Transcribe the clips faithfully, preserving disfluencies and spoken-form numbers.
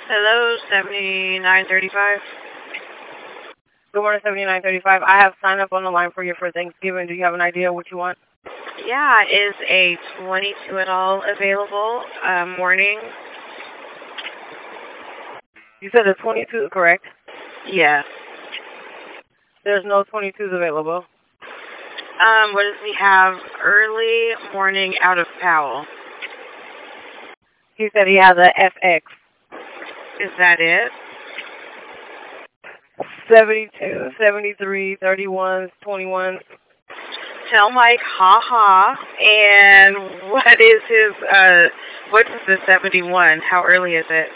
Hello, seventy-nine thirty-five. Good morning, seventy-nine thirty-five. I have signed up on the line for you for Thanksgiving. Do you have an idea what you want? Yeah, is a twenty-two at all available? Uh, morning? You said a twenty-two, correct? Yes. There's no twenty-twos available. Um, what does he have? Early morning out of Powell. He said he has a F X. Is that it? seventy-two, seventy-three, thirty-one, twenty-one. Tell Mike, ha ha. And what is his, uh, what is the seventy-one? How early is it?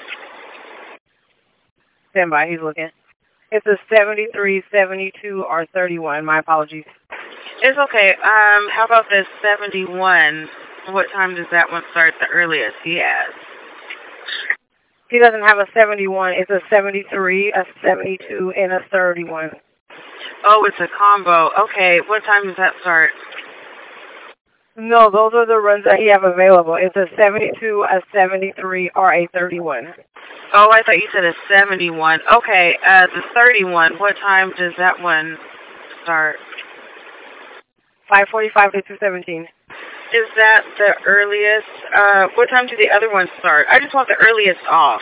Stand by, he's looking. It's a seventy-three, seventy-two, or thirty-one. My apologies. It's okay. Um, how about the seventy-one? What time does that one start the earliest he has? He doesn't have a seventy-one. It's a seventy-three, a seventy-two, and a thirty-one. Oh, it's a combo. Okay, what time does that start? No, those are the runs that he have available. It's a seventy-two, a seventy-three, or a thirty-one. Oh, I thought you said a seventy-one. Okay, uh, the thirty-one, what time does that one start? five forty-five to two seventeen. Is that the earliest? Uh, what time do the other ones start? I just want the earliest off.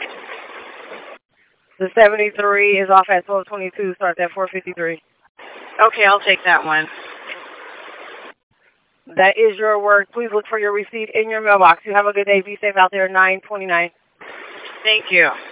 The seventy-three is off at twelve twenty-two, starts at four fifty-three. Okay, I'll take that one. That is your word. Please look for your receipt in your mailbox. You have a good day. Be safe out there. nine twenty-nine. Thank you.